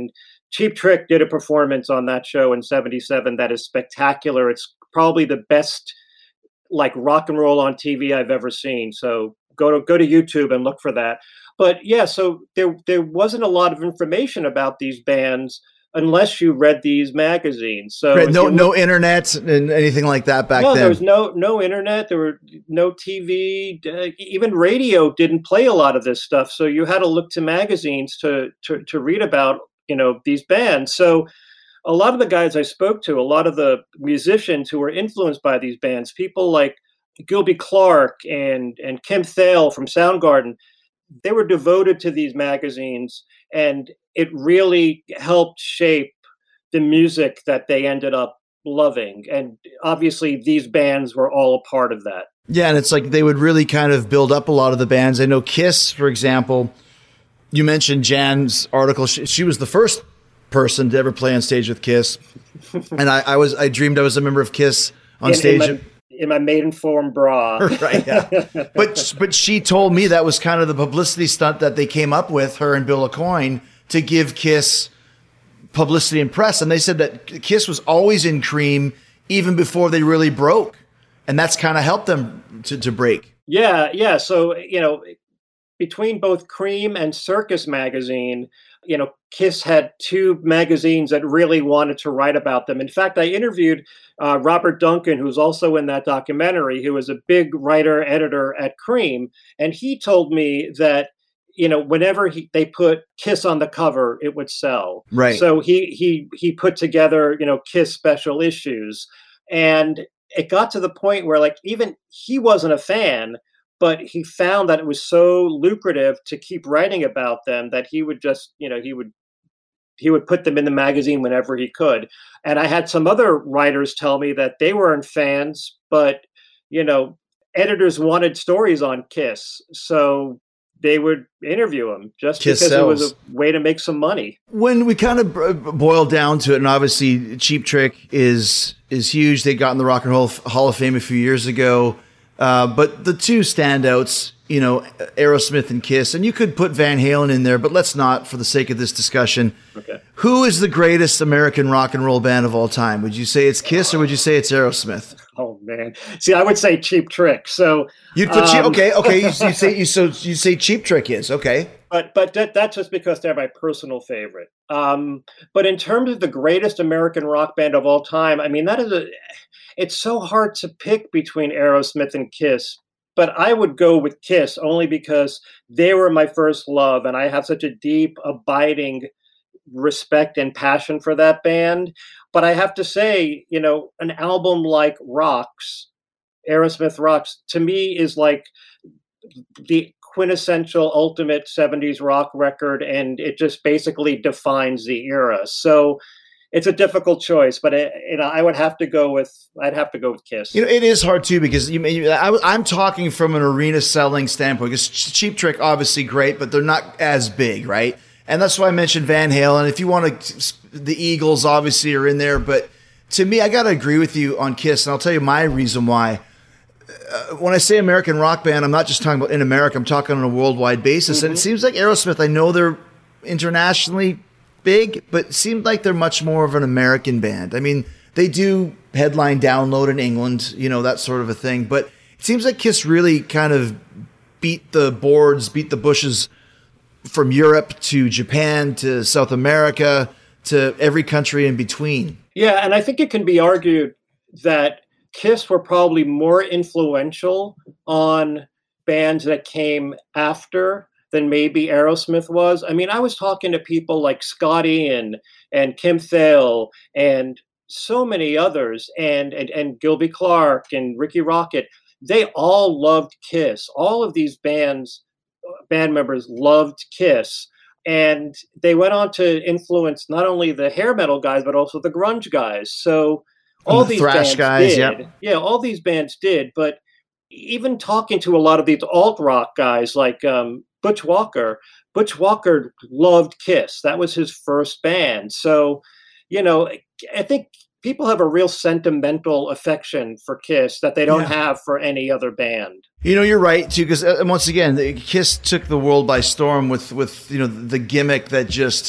Cheap Trick did a performance on that show in '77 that is spectacular. It's probably the best like rock and roll on TV I've ever seen. So go to YouTube and look for that. But yeah, so there wasn't a lot of information about these bands unless you read these magazines. So right, no internet and anything like that back then. There was no internet. There were no TV. Even radio didn't play a lot of this stuff. So you had to look to magazines to read about these bands. So a lot of the guys I spoke to, a lot of the musicians who were influenced by these bands, people like Gilby Clarke and Kim Thayil from Soundgarden, they were devoted to these magazines, and it really helped shape the music that they ended up loving. And obviously these bands were all a part of that. Yeah, and it's like they would really kind of build up a lot of the bands. I know Kiss, for example, you mentioned Jan's article. She was the first person to ever play on stage with Kiss. And I dreamed I was a member of Kiss on stage. In my Maidenform bra. Right, yeah. But she told me that was kind of the publicity stunt that they came up with, her and Bill Aucoin, to give Kiss publicity and press. And they said that Kiss was always in Cream even before they really broke. And that's kind of helped them to break. Yeah. So, between both Cream and Circus magazine, Kiss had two magazines that really wanted to write about them. In fact, I interviewed Robert Duncan, who's also in that documentary, who was a big writer, editor at Cream. And he told me that, whenever they put Kiss on the cover, it would sell. Right. So he put together, Kiss special issues. And it got to the point where even he wasn't a fan, but he found that it was so lucrative to keep writing about them that he would just, he would put them in the magazine whenever he could. And I had some other writers tell me that they weren't fans, but, editors wanted stories on Kiss. So they would interview him just Kiss because sells. it was a way to make some money. When we kind of boil down to it, and obviously Cheap Trick is huge. They got in the Rock and Roll Hall of Fame a few years ago. But the two standouts, Aerosmith and Kiss, and you could put Van Halen in there, but let's not for the sake of this discussion. Okay. Who is the greatest American rock and roll band of all time? Would you say it's Kiss or would you say it's Aerosmith? Oh man. See, I would say Cheap Trick. So you'd put okay. You say Cheap Trick is okay. But that's just because they're my personal favorite. But in terms of the greatest American rock band of all time, I mean, it's so hard to pick between Aerosmith and Kiss. But I would go with Kiss only because they were my first love, and I have such a deep, abiding respect and passion for that band. But I have to say, an album like Rocks, Aerosmith Rocks, to me is like the quintessential ultimate 70s rock record, and it just basically defines the era. So it's a difficult choice, but I'd have to go with Kiss. It is hard too because I'm talking from an arena selling standpoint. Because Cheap Trick obviously great, but they're not as big, right? And that's why I mentioned Van Halen. If you want to, the Eagles obviously are in there, but to me, I got to agree with you on Kiss, and I'll tell you my reason why. When I say American rock band, I'm not just talking about in America. I'm talking on a worldwide basis, and it seems like Aerosmith. I know they're internationally big, but it seemed like they're much more of an American band. I mean, they do headline Download in England, that sort of a thing. But it seems like Kiss really kind of beat the bushes from Europe to Japan to South America to every country in between. Yeah, and I think it can be argued that Kiss were probably more influential on bands that came after than maybe Aerosmith was. I mean, I was talking to people like Scott Ian and Kim Thayil and so many others, and Gilby Clarke and Ricky Rocket. They all loved Kiss. All of these band members loved Kiss. And they went on to influence not only the hair metal guys, but also the grunge guys. So all these thrash bands guys, did. yep. Yeah, all these bands did. But even talking to a lot of these alt rock guys like Butch Walker loved Kiss. That was his first band. So, I think people have a real sentimental affection for Kiss that they don't have for any other band. You're right too, because once again, Kiss took the world by storm with the gimmick that just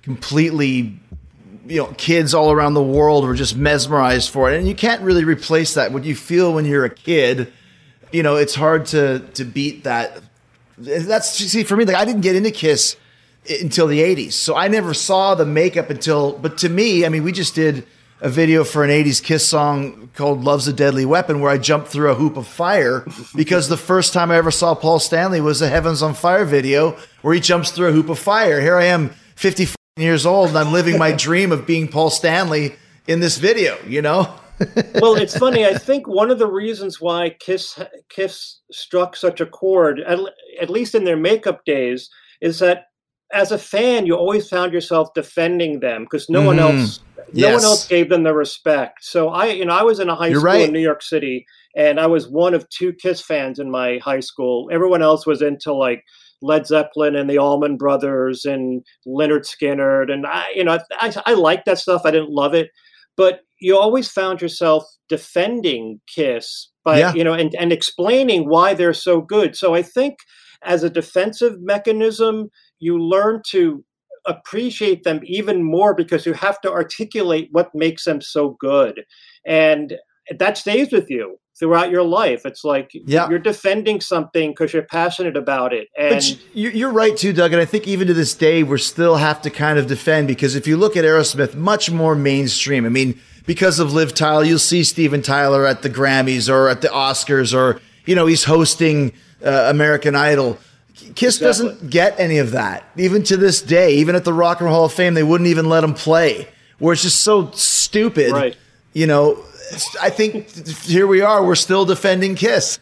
completely, kids all around the world were just mesmerized for it. And you can't really replace that. What you feel when you're a kid, it's hard to beat that. See, for me, like, I didn't get into Kiss until the 80s. So I never saw the makeup but to me, I mean, we just did a video for an 80s Kiss song called Love's a Deadly Weapon, where I jumped through a hoop of fire because the first time I ever saw Paul Stanley was a Heavens on Fire video where he jumps through a hoop of fire. Here I am, 50 years old, and I'm living my dream of being Paul Stanley in this video, Well, it's funny. I think one of the reasons why Kiss struck such a chord, at least in their makeup days, is that as a fan, you always found yourself defending them because no one else gave them the respect. So I was in a high school in New York City, and I was one of 2 Kiss fans in my high school. Everyone else was into like Led Zeppelin and the Allman Brothers and Lynyrd Skynyrd, and I liked that stuff. I didn't love it, but you always found yourself defending Kiss by and explaining why they're so good. So I think as a defensive mechanism, you learn to appreciate them even more because you have to articulate what makes them so good. And that stays with you throughout your life. It's like you're defending something because you're passionate about it. And but you're right too, Doug. And I think even to this day, we still have to kind of defend, because if you look at Aerosmith, much more mainstream. I mean, because of Liv Tyler, you'll see Steven Tyler at the Grammys or at the Oscars, or, he's hosting American Idol. Kiss doesn't get any of that. Even to this day, even at the Rock and Roll Hall of Fame, they wouldn't even let him play, where it's just so stupid. Right. I think here we are, we're still defending Kiss.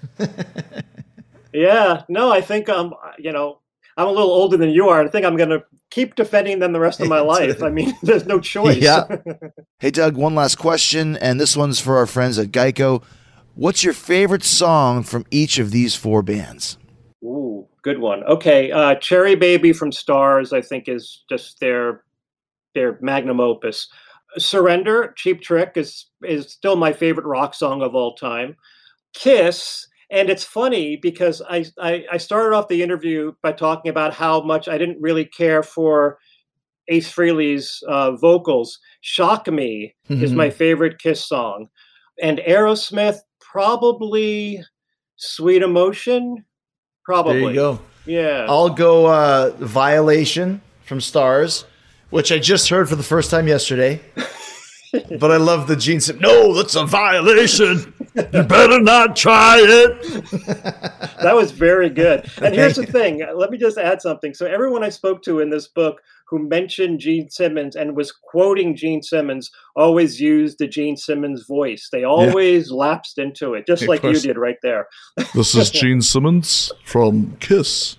Yeah, no, I think I'm a little older than you are. I think I'm going to keep defending them the rest of my life. I mean, there's no choice. Yeah. Hey, Doug, one last question, and this one's for our friends at Geico. What's your favorite song from each of these 4 bands? Ooh, good one. Okay, Cherry Baby from Stars, I think, is just their magnum opus. Surrender, Cheap Trick, is still my favorite rock song of all time. Kiss, and it's funny because I started off the interview by talking about how much I didn't really care for Ace Frehley's vocals. Shock Me is my favorite Kiss song. And Aerosmith, probably Sweet Emotion. Probably. There you go. Yeah. I'll go Violation from Stars, which I just heard for the first time yesterday. But I love the Gene Simmons. No, that's a violation. You better not try it. That was very good. And here's the thing. Let me just add something. So everyone I spoke to in this book who mentioned Gene Simmons and was quoting Gene Simmons always used the Gene Simmons voice. They always lapsed into it, just like you did right there. This is Gene Simmons from Kiss.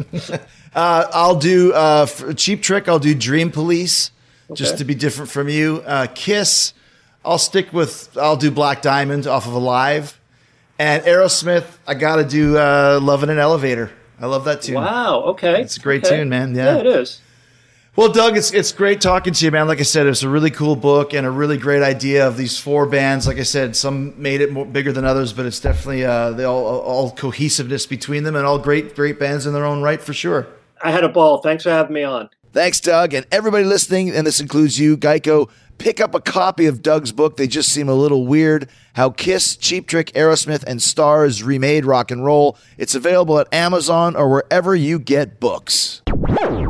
I'll do Cheap Trick. I'll do Dream Police, just to be different from you. Kiss, I'll do Black Diamond off of Alive. And Aerosmith, I got to do Love in an Elevator. I love that tune. Wow, okay. It's a great tune, man. Yeah, it is. Well, Doug, it's great talking to you, man. Like I said, it's a really cool book and a really great idea of these 4 bands. Like I said, some made it more bigger than others, but it's definitely they all cohesiveness between them, and all great bands in their own right, for sure. I had a ball. Thanks for having me on. Thanks, Doug. And everybody listening, and this includes you, Geico, pick up a copy of Doug's book. They just seem a little weird. How Kiss, Cheap Trick, Aerosmith, and Stars remade rock and roll. It's available at Amazon or wherever you get books.